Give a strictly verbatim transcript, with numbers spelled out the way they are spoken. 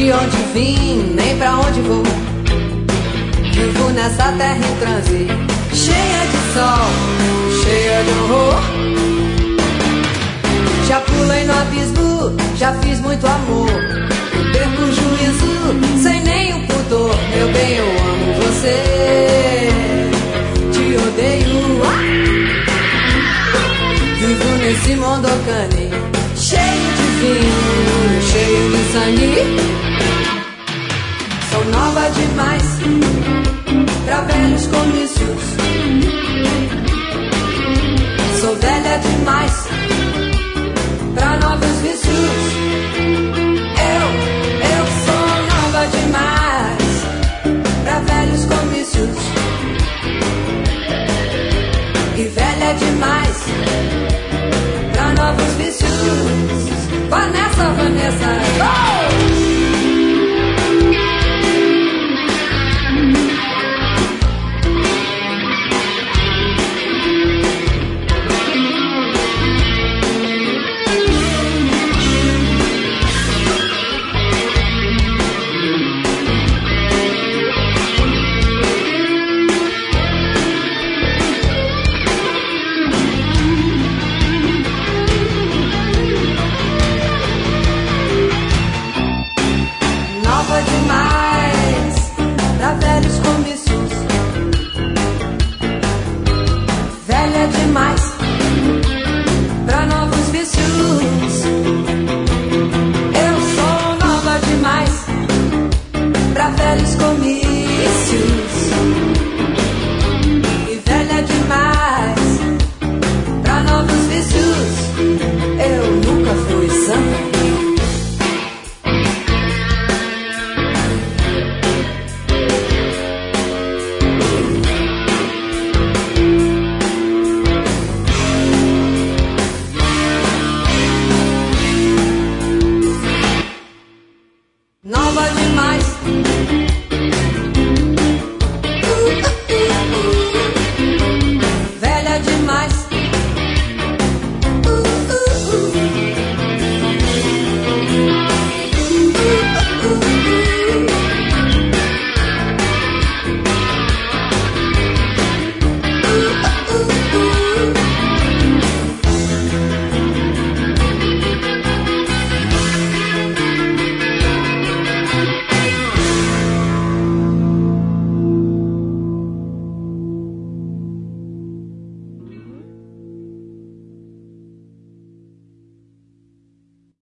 de onde vim, nem pra onde vou. Vivo nessa terra em transe, cheia de sol, cheia de horror. Já pulei no abismo, já fiz muito amor. Eu perco o juízo, sem nenhum pudor. Meu bem, eu amo você, te odeio. Ah! Vivo nesse mondocane, cheio de vinho, cheio de sangue. Sou nova demais